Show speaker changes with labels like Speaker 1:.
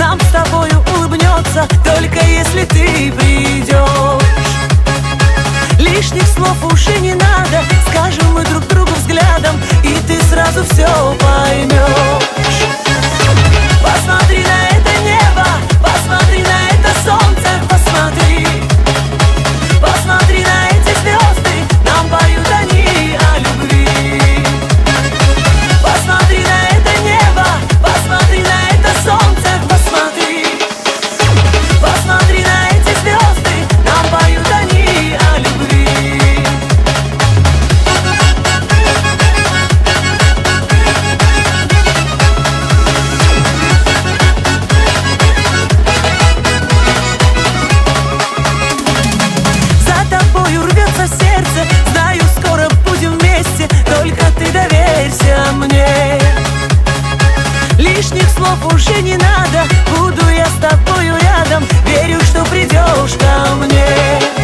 Speaker 1: нам с тобою улыбнется, только если ты придешь. Лишних слов уже не надо, скажем мы друг другу взглядом, и ты сразу все поймешь. Посмотри на это небо, посмотри на это солнце, посмотри. Посмотри на эти звезды, нам поют они о любви. Посмотри на это небо, посмотри на это солнце, посмотри. Посмотри на эти звезды, нам поют они о любви. За тобою рвется сердце, знаю, скоро будем вместе, только ты доверься мне. Лишних слов уже не надо, буду я с тобою рядом, верю, что придешь ко мне.